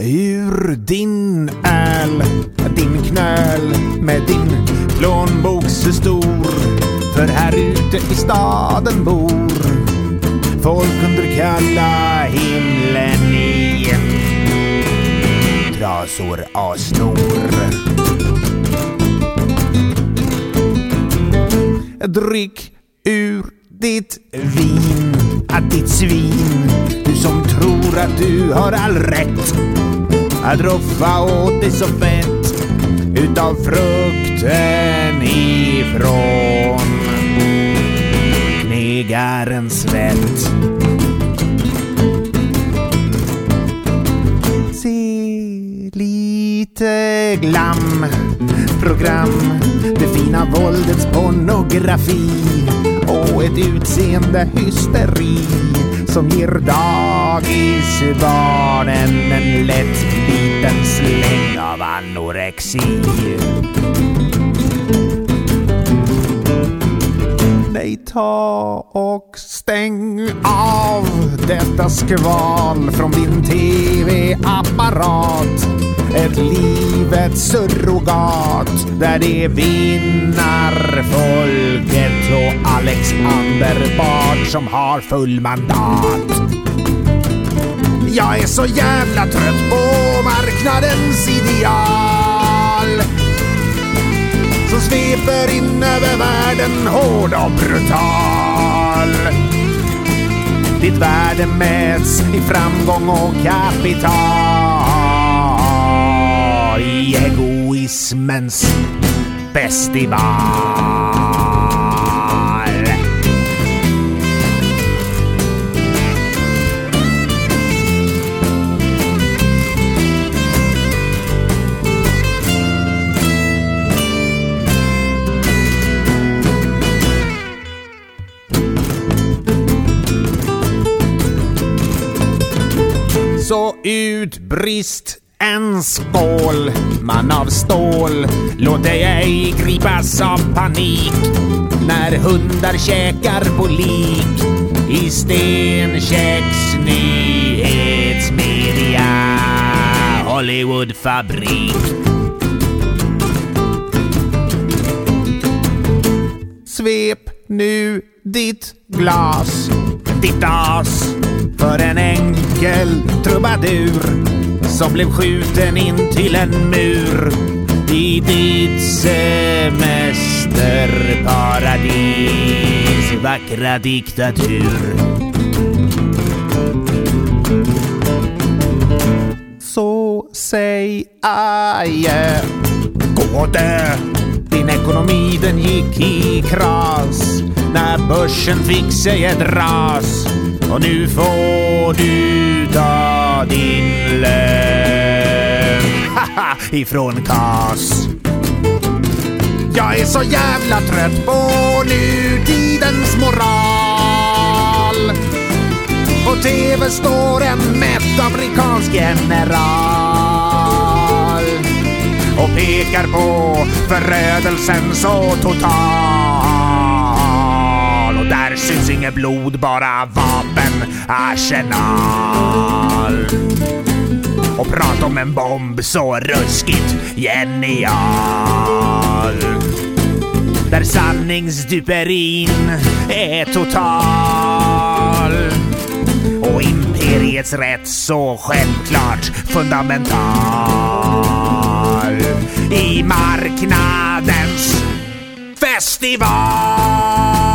ur din öl, din knöl med din plånbok så stor. För här ute i staden bor folk under kalla himlen i trasor och snor. Drick ur ditt vin, att ditt svin, du som tror att du har all rätt att roffa åt dig så fett utav frukten ifrån knegarens svett. Se lite glam, program, det fina våldets pornografi och ett utseende hysteri som ger dagisbarnen en lätt liten släng av anorexi. Nej, ta och stäng av detta skval från din tv-apparat. Ett livets surrogat där det vinnar folket och Alexander Bard som har full mandat. Jag är så jävla trött på marknadens ideal som sveper in över världen hård och brutal. Ditt värde mäts i framgång och kapital, i egoismens festival. Så utbrist en skål, man av stål. Låt dig ej gripas av panik när hundar käkar på lik i Stenkäcks nyhetsmedia Hollywoodfabrik. Svep nu ditt glas, ditt as, för en enkel trubadur som blev skjuten in till en mur i ditt semesterparadis vackra diktatur. Så säg adjö, gå och dö. Din ekonomi den gick i kras när börsen fick sig ett ras. Och nu får du ta din lön ifrån KAS. Jag är så jävla trött på nutidens moral. På TV står en mätt amerikansk general och pekar på förödelsen så total. Och där syns inget blod, bara vapenarsenal. Och prata om en bomb så ruskigt genial. Där sanningsduperin är total. Och imperiets rätt så självklart fundamental. I marknadens festival.